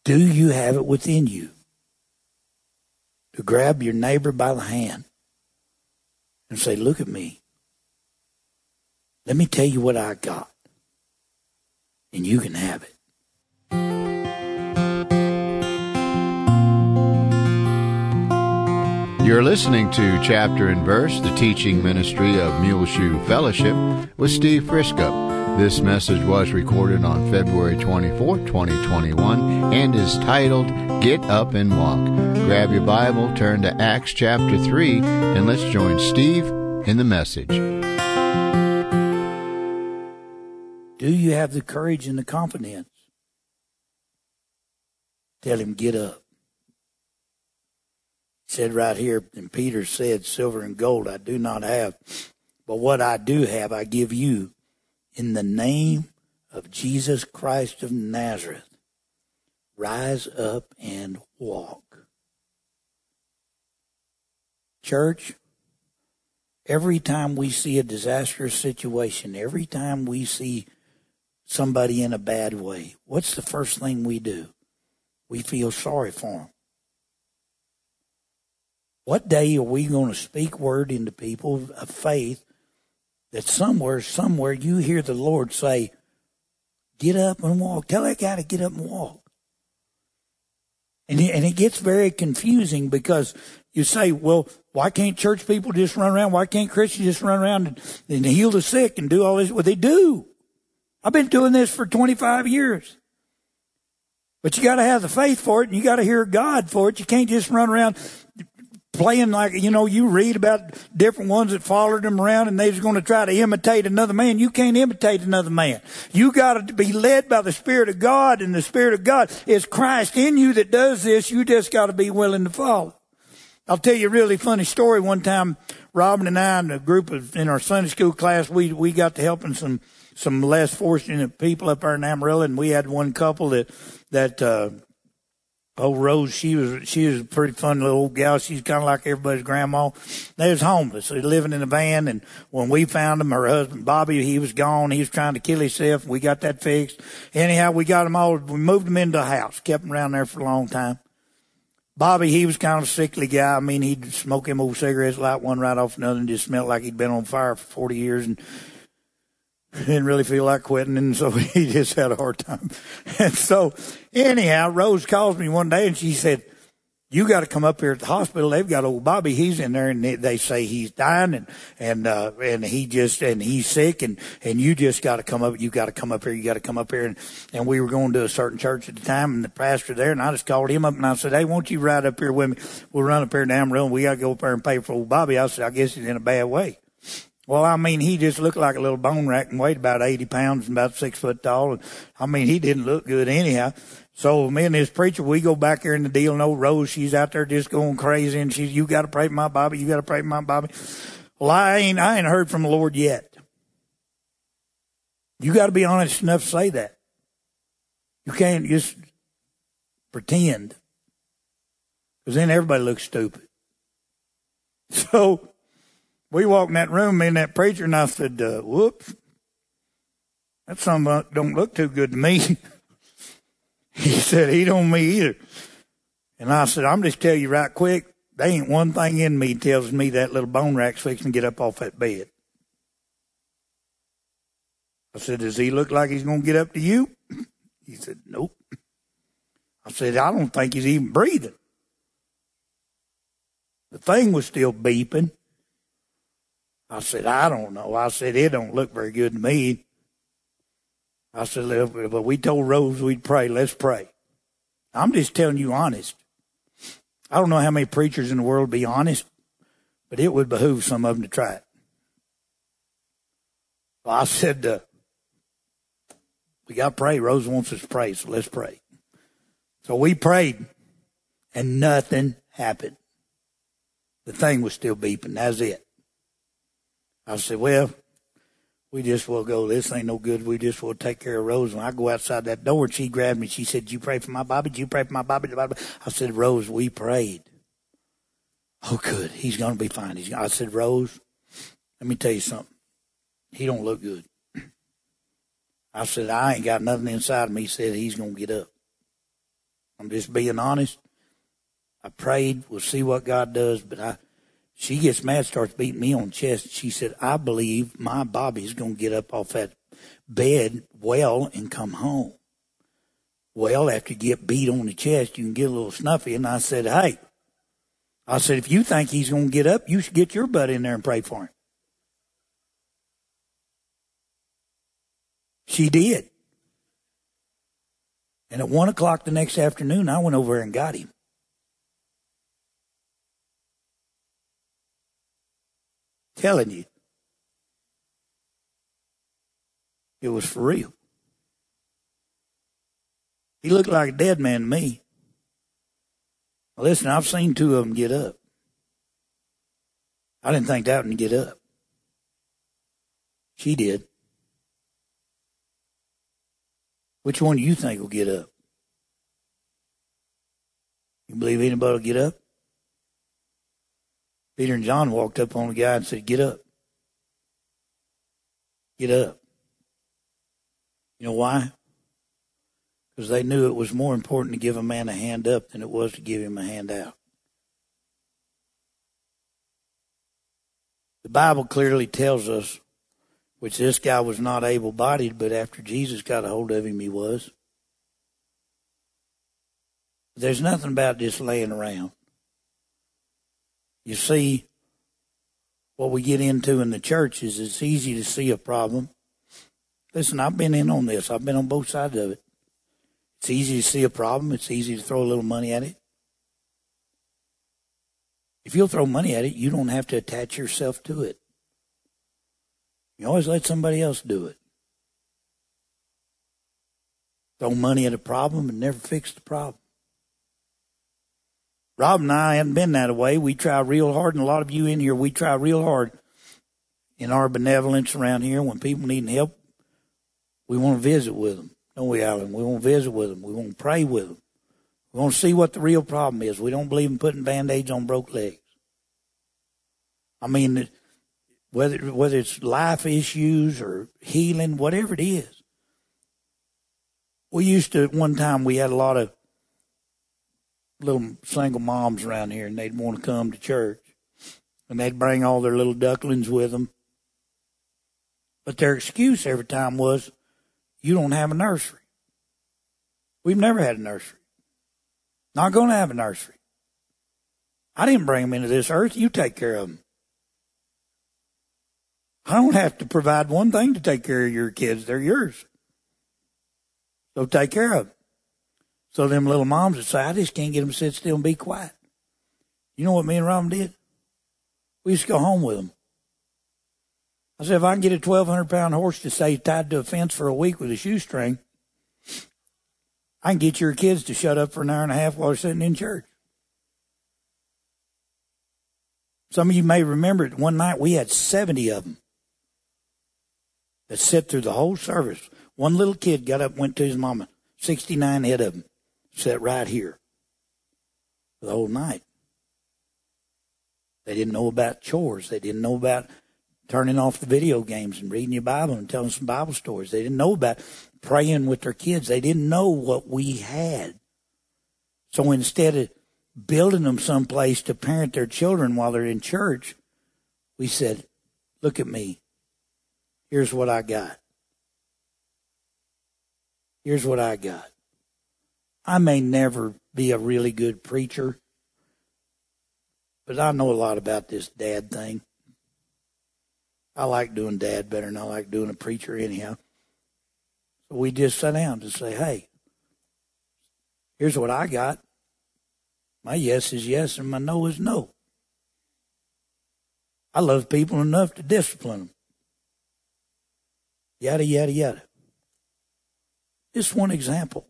Do you have it within you to grab your neighbor by the hand and say, look at me. Let me tell you what I got. And you can have it. You're listening to Chapter and Verse, the teaching ministry of Muleshoe Fellowship with Steve Frisco. This message was recorded on February 24, 2021, and is titled, Get Up and Walk. Grab your Bible, turn to Acts chapter 3, and let's join Steve in the message. Do you have the courage and the confidence? Tell him, get up. He said right here, and Peter said, silver and gold I do not have, but what I do have I give you. In the name of Jesus Christ of Nazareth, rise up and walk. Church, every time we see a disastrous situation, every time we see somebody in a bad way, what's the first thing we do? We feel sorry for them. What day are we going to speak word into people of faith that somewhere you hear the Lord say, get up and walk. Tell that guy to get up and walk. And it gets very confusing because you say, well, why can't church people just run around? Why can't Christians just run around and heal the sick and do all this? Well, they do. I've been doing this for 25 years. But you got to have the faith for it, and you got to hear God for it. You can't just run around playing like, you read about different ones that followed them around and they was going to try to imitate another man. You can't imitate another man. You got to be led by the Spirit of God, and the Spirit of God is Christ in you that does this. You just got to be willing to follow. I'll tell you a really funny story. One time, Robin and I and a group in our Sunday school class, we got to helping some less fortunate people up there in Amarillo, and we had one couple that Rose, she was a pretty fun little old gal. She's kind of like everybody's grandma. They was homeless. They was living in a van, and when we found them, her husband, Bobby, he was gone. He was trying to kill himself. We got that fixed. Anyhow, we moved them into a house, kept them around there for a long time. Bobby, he was kind of a sickly guy. I mean, he'd smoke them old cigarettes, light one right off another, and just smelled like he'd been on fire for 40 years, and didn't really feel like quitting, and so he just had a hard time. And so, anyhow, Rose calls me one day, and she said, you got to come up here at the hospital. They've got old Bobby. He's in there, and they say he's dying, and he's sick, and you just got to come up. You got to come up here. You got to come up here. And we were going to a certain church at the time, and the pastor there, and I just called him up, and I said, hey, won't you ride up here with me? We'll run up here to Amarillo, and we got to go up there and pay for old Bobby. I said, I guess he's in a bad way. Well, I mean, he just looked like a little bone rack and weighed about 80 pounds and about 6 foot tall. And I mean, he didn't look good anyhow. So me and this preacher, we go back here in the deal. And old Rose, she's out there just going crazy. And you got to pray for my Bobby. You got to pray for my Bobby. Well, I ain't heard from the Lord yet. You got to be honest enough to say that. You can't just pretend. Because then everybody looks stupid. So we walked in that room, me and that preacher, and I said, whoops, that something don't look too good to me. He said, he don't me either. And I said, I'm just tell you right quick, there ain't one thing in me tells me that little bone rack's fixing to get up off that bed. I said, does he look like he's going to get up to you? He said, nope. I said, I don't think he's even breathing. The thing was still beeping. I said, I don't know. I said, it don't look very good to me. I said, but we told Rose we'd pray. Let's pray. I'm just telling you honest. I don't know how many preachers in the world be honest, but it would behoove some of them to try it. Well, I said, we got to pray. Rose wants us to pray, so let's pray. So we prayed, and nothing happened. The thing was still beeping. That's it. I said, well, we just will go. This ain't no good. We just will take care of Rose. When I go outside that door, she grabbed me. She said, did you pray for my Bobby? Did you pray for my Bobby? I said, Rose, we prayed. Oh, good. He's going to be fine. I said, Rose, let me tell you something. He don't look good. I said, I ain't got nothing inside of me. He said, he's going to get up. I'm just being honest. I prayed. We'll see what God does. But she gets mad, starts beating me on the chest. She said, I believe my Bobby's going to get up off that bed well and come home. Well, after you get beat on the chest, you can get a little snuffy. And I said, hey, if you think he's going to get up, you should get your butt in there and pray for him. She did. And at 1 o'clock the next afternoon, I went over and got him. Telling you. It was for real. He looked like a dead man to me. Listen, I've seen two of them get up. I didn't think that one would get up. She did. Which one do you think will get up? You believe anybody will get up? Peter and John walked up on the guy and said, get up. Get up. You know why? Because they knew it was more important to give a man a hand up than it was to give him a hand out. The Bible clearly tells us, which this guy was not able-bodied, but after Jesus got a hold of him, he was. There's nothing about just laying around. You see, what we get into in the church is it's easy to see a problem. Listen, I've been in on this. I've been on both sides of it. It's easy to see a problem. It's easy to throw a little money at it. If you'll throw money at it, you don't have to attach yourself to it. You always let somebody else do it. Throw money at a problem and never fix the problem. Rob and I haven't been that way. We try real hard, and a lot of you in here, we try real hard in our benevolence around here. When people need help, we want to visit with them. Don't we, Alan? We want to visit with them. We want to pray with them. We want to see what the real problem is. We don't believe in putting Band-Aids on broke legs. I mean, whether it's life issues or healing, whatever it is. We used to, at one time, we had a lot of little single moms around here, and they'd want to come to church. And they'd bring all their little ducklings with them. But their excuse every time was, you don't have a nursery. We've never had a nursery. Not going to have a nursery. I didn't bring them into this earth. You take care of them. I don't have to provide one thing to take care of your kids. They're yours. So take care of them. So them little moms would say, I just can't get them to sit still and be quiet. You know what me and Robin did? We used to go home with them. I said, if I can get a 1,200-pound horse to stay tied to a fence for a week with a shoestring, I can get your kids to shut up for an hour and a half while they're sitting in church. Some of you may remember it. One night we had 70 of them that sat through the whole service. One little kid got up and went to his mama. 69 head of them sat right here for the whole night. They didn't know about chores. They didn't know about turning off the video games and reading your Bible and telling some Bible stories. They didn't know about praying with their kids. They didn't know what we had. So instead of building them someplace to parent their children while they're in church, we said, look at me. Here's what I got. Here's what I got. I may never be a really good preacher, but I know a lot about this dad thing. I like doing dad better than I like doing a preacher anyhow. So we just sat down to say, hey, here's what I got. My yes is yes and my no is no. I love people enough to discipline them. Yada, yada, yada. Just one example.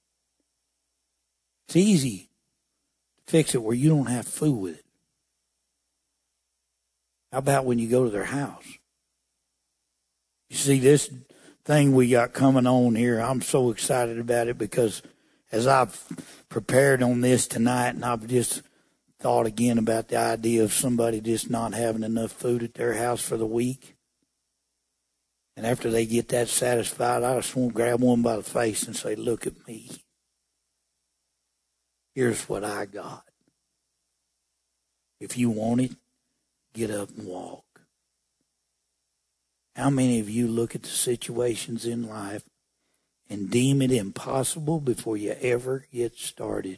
It's easy to fix it where you don't have to fool with it. How about when you go to their house? You see, this thing we got coming on here, I'm so excited about it because as I've prepared on this tonight and I've just thought again about the idea of somebody just not having enough food at their house for the week. And after they get that satisfied, I just want to grab one by the face and say, look at me. Here's what I got. If you want it, get up and walk. How many of you look at the situations in life and deem it impossible before you ever get started?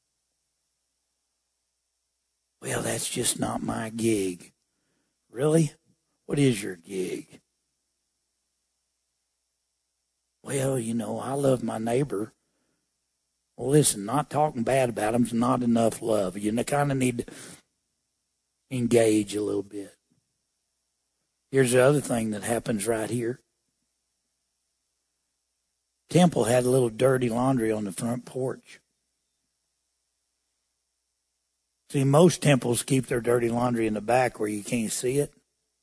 Well, that's just not my gig. Really? What is your gig? Well, I love my neighbor. Well, listen, not talking bad about them is not enough love. You kind of need to engage a little bit. Here's the other thing that happens right here. Temple had a little dirty laundry on the front porch. See, most temples keep their dirty laundry in the back where you can't see it.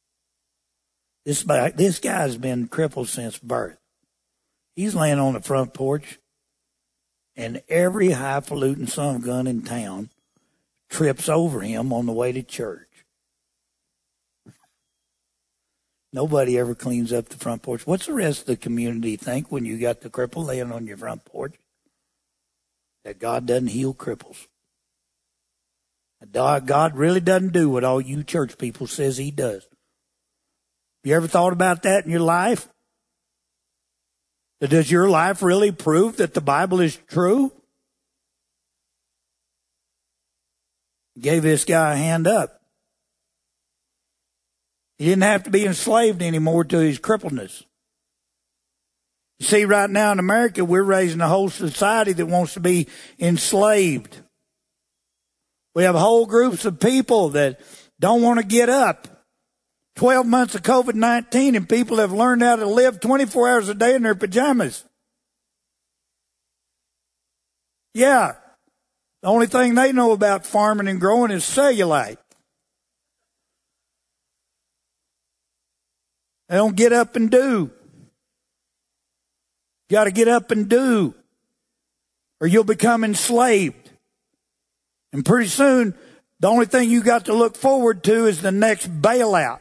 This guy's been crippled since birth. He's laying on the front porch, and every highfalutin son of a gun in town trips over him on the way to church. Nobody ever cleans up the front porch. What's the rest of the community think when you got the cripple laying on your front porch? That God doesn't heal cripples. God really doesn't do what all you church people says he does. You ever thought about that in your life? Does your life really prove that the Bible is true? Gave this guy a hand up. He didn't have to be enslaved anymore to his crippledness. You see, right now in America, we're raising a whole society that wants to be enslaved. We have whole groups of people that don't want to get up. 12 months of COVID-19 and people have learned how to live 24 hours a day in their pajamas. Yeah. The only thing they know about farming and growing is cellulite. They don't get up and do. You got to get up and do, or you'll become enslaved. And pretty soon, the only thing you got to look forward to is the next bailout.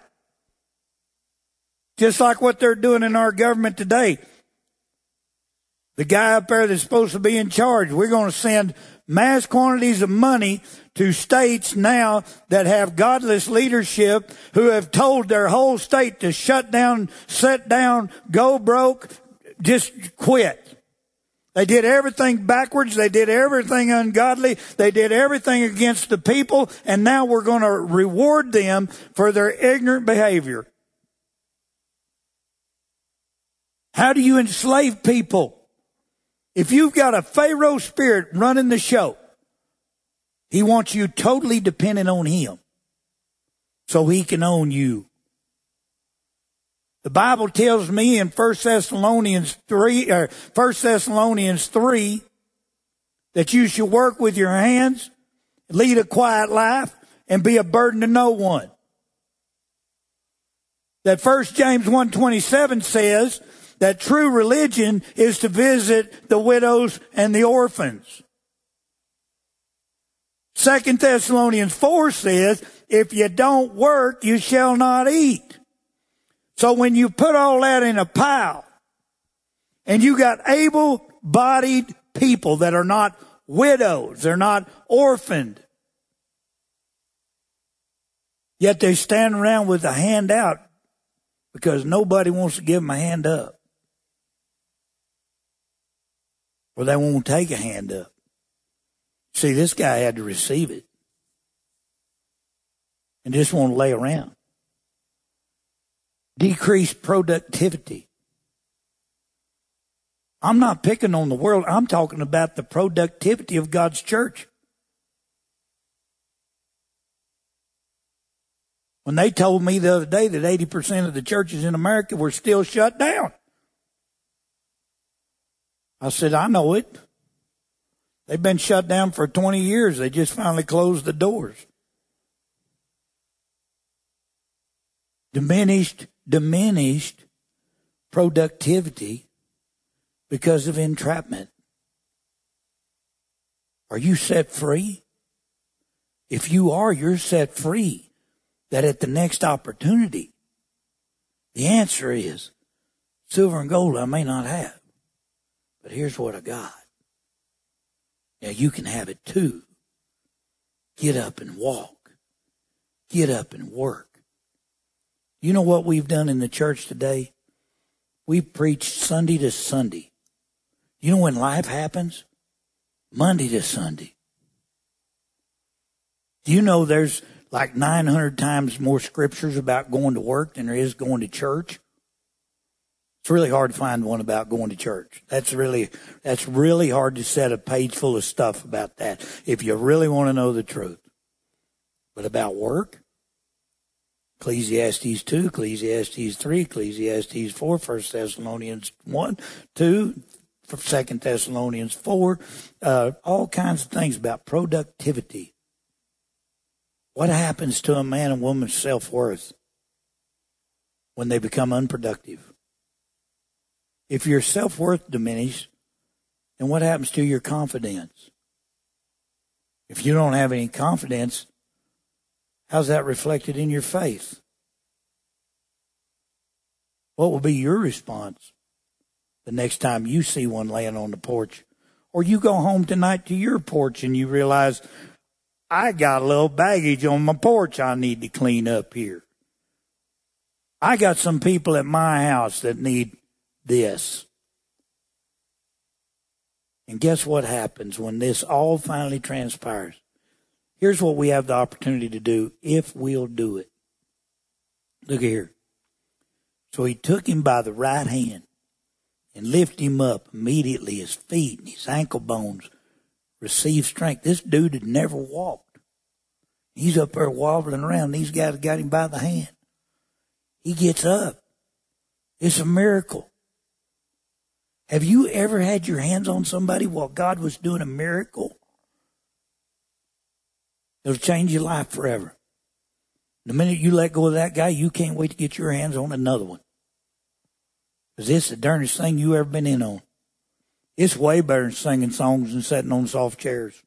Just like what they're doing in our government today. The guy up there that's supposed to be in charge, we're going to send mass quantities of money to states now that have godless leadership who have told their whole state to shut down, sit down, go broke, just quit. They did everything backwards. They did everything ungodly. They did everything against the people. And now we're going to reward them for their ignorant behavior. How do you enslave people? If you've got a Pharaoh spirit running the show, he wants you totally dependent on him so he can own you. The Bible tells me in 1 Thessalonians 3 that you should work with your hands, lead a quiet life, and be a burden to no one. That 1 James 1:27 says that true religion is to visit the widows and the orphans. 2 Thessalonians 4 says, if you don't work, you shall not eat. So when you put all that in a pile, and you got able-bodied people that are not widows, they're not orphaned, yet they stand around with a hand out because nobody wants to give them a hand up. Or they won't take a hand up. See, this guy had to receive it. And just won't lay around. Decreased productivity. I'm not picking on the world. I'm talking about the productivity of God's church. When they told me the other day that 80% of the churches in America were still shut down. I said, I know it. They've been shut down for 20 years. They just finally closed the doors. Diminished productivity because of entrapment. Are you set free? If you are, you're set free. That at the next opportunity, the answer is, silver and gold I may not have, but here's what I got. Now you can have it too. Get up and walk. Get up and work. You know what we've done in the church today? We've preached Sunday to Sunday. You know when life happens? Monday to Sunday. Do you know there's like 900 times more scriptures about going to work than there is going to church? It's really hard to find one about going to church. That's really hard to set a page full of stuff about that if you really want to know the truth. But about work, Ecclesiastes 2, Ecclesiastes 3, Ecclesiastes 4, 1 Thessalonians 1, 2, 2 Thessalonians 4, all kinds of things about productivity. What happens to a man and woman's self-worth when they become unproductive? If your self-worth diminishes, then what happens to your confidence? If you don't have any confidence, how's that reflected in your faith? What will be your response the next time you see one laying on the porch? Or you go home tonight to your porch and you realize, I got a little baggage on my porch I need to clean up here. I got some people at my house that need this. And guess what happens when this all finally transpires? Here's what we have the opportunity to do if we'll do it. Look here. So he took him by the right hand and lifted him up. Immediately his feet and his ankle bones received strength. This dude had never walked. He's up there wobbling around. These guys got him by the hand. He gets up. It's a miracle. Have you ever had your hands on somebody while God was doing a miracle? It'll change your life forever. The minute you let go of that guy, you can't wait to get your hands on another one. Because it's the darndest thing you ever been in on. It's way better than singing songs and sitting on soft chairs.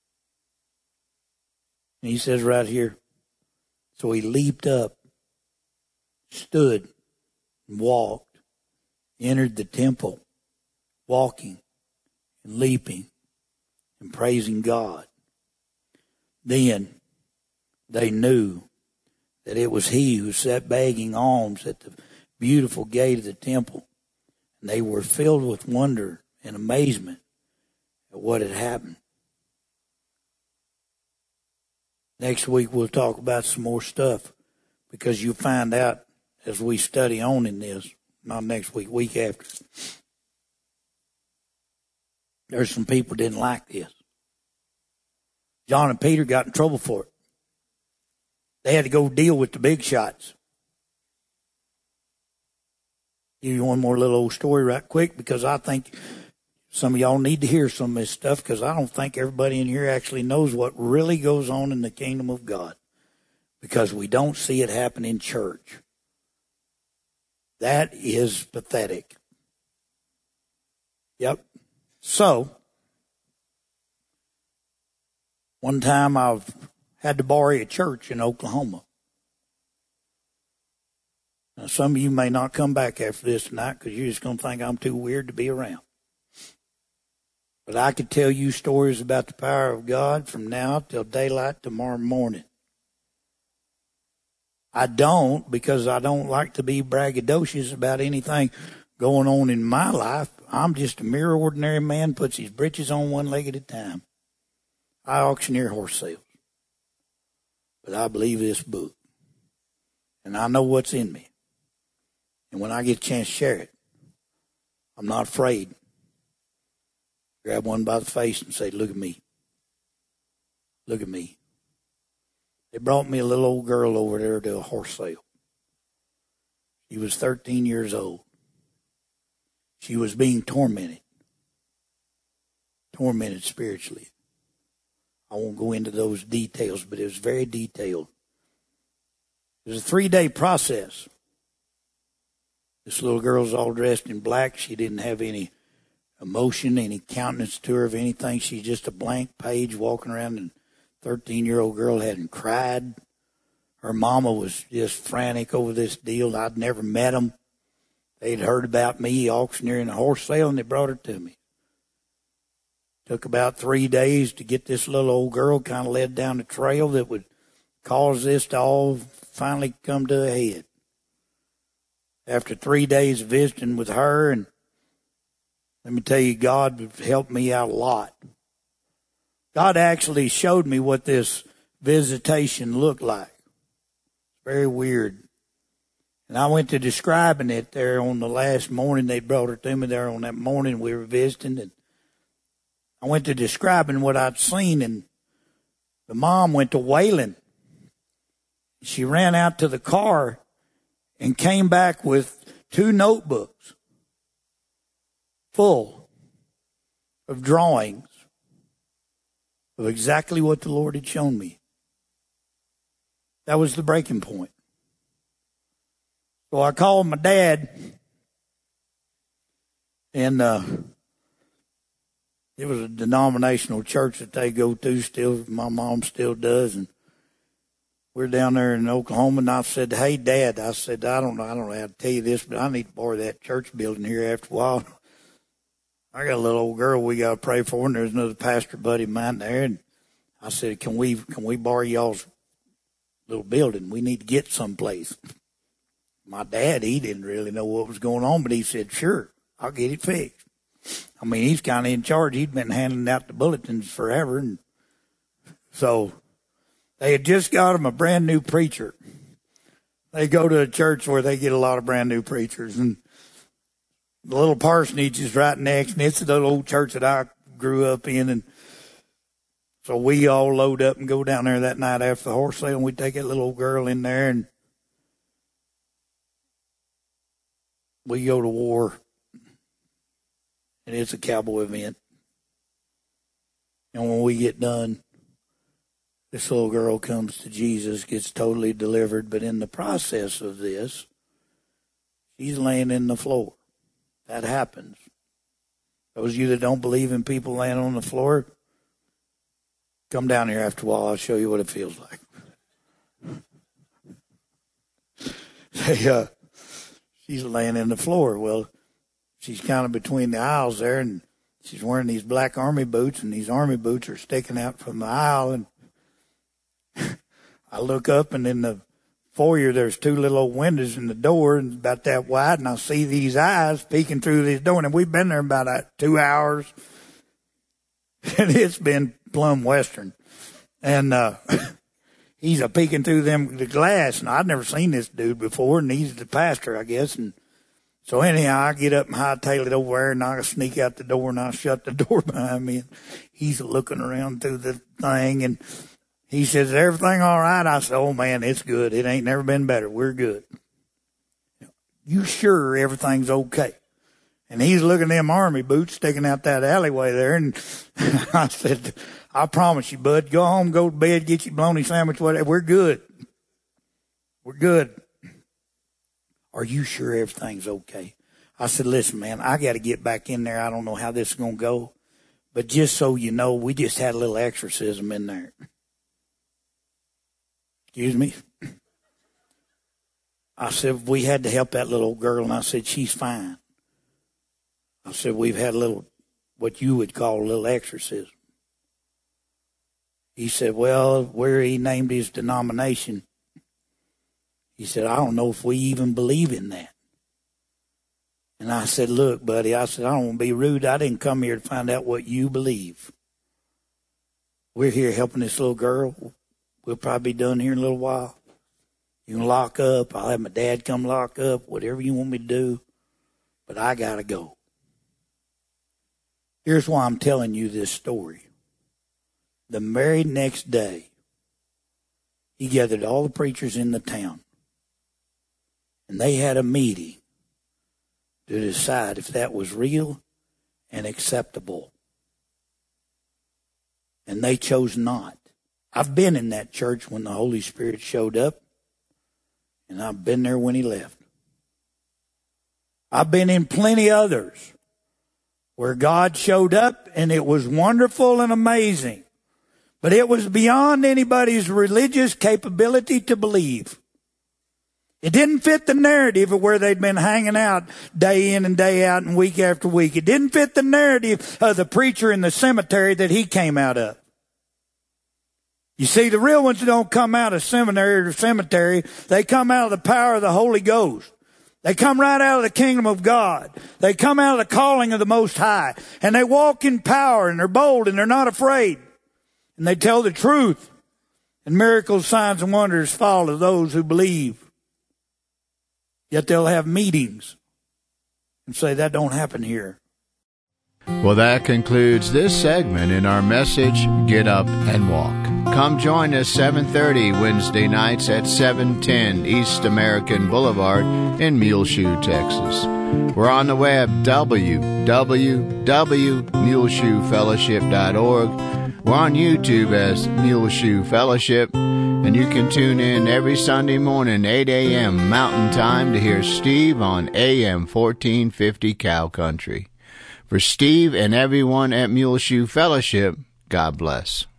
And he says right here, so he leaped up, stood, and walked, entered the temple, walking and leaping and praising God. Then they knew that it was he who sat begging alms at the beautiful gate of the temple. And they were filled with wonder and amazement at what had happened. Next week we'll talk about some more stuff because you'll find out as we study on in this, not next week, week after. There's some people didn't like this. John and Peter got in trouble for it. They had to go deal with the big shots. Give you one more little old story right quick because I think some of y'all need to hear some of this stuff because I don't think everybody in here actually knows what really goes on in the kingdom of God because we don't see it happen in church. That is pathetic. Yep. So, one time I've had to borrow a church in Oklahoma. Now, some of you may not come back after this tonight because you're just going to think I'm too weird to be around. But I could tell you stories about the power of God from now till daylight tomorrow morning. I don't because I don't like to be braggadocious about anything going on in my life. I'm just a mere ordinary man, puts his britches on one leg at a time. I auctioneer horse sales. But I believe this book. And I know what's in me. And when I get a chance to share it, I'm not afraid. Grab one by the face and say, look at me. Look at me. They brought me a little old girl over there to a horse sale. She was 13 years old. She was being tormented spiritually. I won't go into those details, but it was very detailed. It was a 3-day process. This little girl's all dressed in black. She didn't have any emotion, any countenance to her of anything. She's just a blank page walking around, and 13-year-old girl hadn't cried. Her mama was just frantic over this deal. I'd never met them. They'd heard about me auctioneering a horse sale, and they brought her to me. Took about 3 days to get this little old girl kind of led down the trail that would cause this to all finally come to a head. After 3 days of visiting with her, and let me tell you, God helped me out a lot. God actually showed me what this visitation looked like. Very weird. And I went to describing it there on the last morning. They brought her to me there on that morning we were visiting. And I went to describing what I'd seen, and the mom went to wailing. She ran out to the car and came back with 2 notebooks full of drawings of exactly what the Lord had shown me. That was the breaking point. So I called my dad, and it was a denominational church that they go to still. My mom still does, and we're down there in Oklahoma. And I said, "Hey, Dad," I said, I don't know how to tell you this, but I need to borrow that church building here after a while. I got a little old girl we got to pray for, and there's another pastor buddy of mine there, and I said, "Can we borrow y'all's little building? We need to get someplace." My dad, he didn't really know what was going on, but he said, "Sure, I'll get it fixed." I mean, he's kind of in charge. He'd been handing out the bulletins forever. And so they had just got him a brand new preacher. They go to a church where they get a lot of brand new preachers. And the little parsonage is right next. And it's the old church that I grew up in. And so we all load up and go down there that night after the horse sale. And we take that little old girl in there. And we go to war. And it's a cowboy event. And when we get done, this little girl comes to Jesus, gets totally delivered. But in the process of this, she's laying in the floor. That happens. Those of you that don't believe in people laying on the floor, come down here after a while. I'll show you what it feels like. She's laying in the floor. Well, she's kind of between the aisles there, and she's wearing these black army boots, and these army boots are sticking out from the aisle. And I look up, and in the foyer, there's 2 little old windows in the door, and about that wide, and I see these eyes peeking through this door. And we've been there about 2 hours, and it's been plumb Western. And he's peeking through the glass, and I'd never seen this dude before, and he's the pastor, I guess. And so anyhow, I get up and hightail it over there, and I sneak out the door, and I shut the door behind me. And he's looking around through the thing, and he says, "Is everything all right?" I said, "Oh, man, it's good. It ain't never been better. We're good." "You sure everything's okay?" And he's looking at them army boots sticking out that alleyway there, and I said, "I promise you, bud, go home, go to bed, get your bologna sandwich, whatever. We're good. We're good." "Are you sure everything's okay?" I said, "Listen, man, I got to get back in there. I don't know how this is going to go. But just so you know, we just had a little exorcism in there." "Excuse me?" I said, "We had to help that little girl." And I said, "She's fine." I said, "We've had a little, what you would call a little exorcism." He said, "Well, where he named his denomination," he said, "I don't know if we even believe in that." And I said, "Look, buddy," I said, "I don't want to be rude. I didn't come here to find out what you believe. We're here helping this little girl. We'll probably be done here in a little while. You can lock up. I'll have my dad come lock up, whatever you want me to do. But I got to go." Here's why I'm telling you this story. The very next day, he gathered all the preachers in the town. And they had a meeting to decide if that was real and acceptable. And they chose not. I've been in that church when the Holy Spirit showed up, and I've been there when he left. I've been in plenty others where God showed up, and it was wonderful and amazing. But it was beyond anybody's religious capability to believe. It didn't fit the narrative of where they'd been hanging out day in and day out and week after week. It didn't fit the narrative of the preacher in the cemetery that he came out of. You see, the real ones don't come out of seminary or cemetery. They come out of the power of the Holy Ghost. They come right out of the kingdom of God. They come out of the calling of the Most High. And they walk in power, and they're bold, and they're not afraid. And they tell the truth. And miracles, signs, and wonders follow those who believe. Yet they'll have meetings and say that don't happen here. Well, that concludes this segment in our message, Get Up and Walk. Come join us 7:30 Wednesday nights at 710 East American Boulevard in Muleshoe, Texas. We're on the web, www.muleshoefellowship.org. We're on YouTube as Muleshoe Fellowship. And you can tune in every Sunday morning, 8 a.m. Mountain Time, to hear Steve on AM 1450 Cow Country. For Steve and everyone at Muleshoe Fellowship, God bless.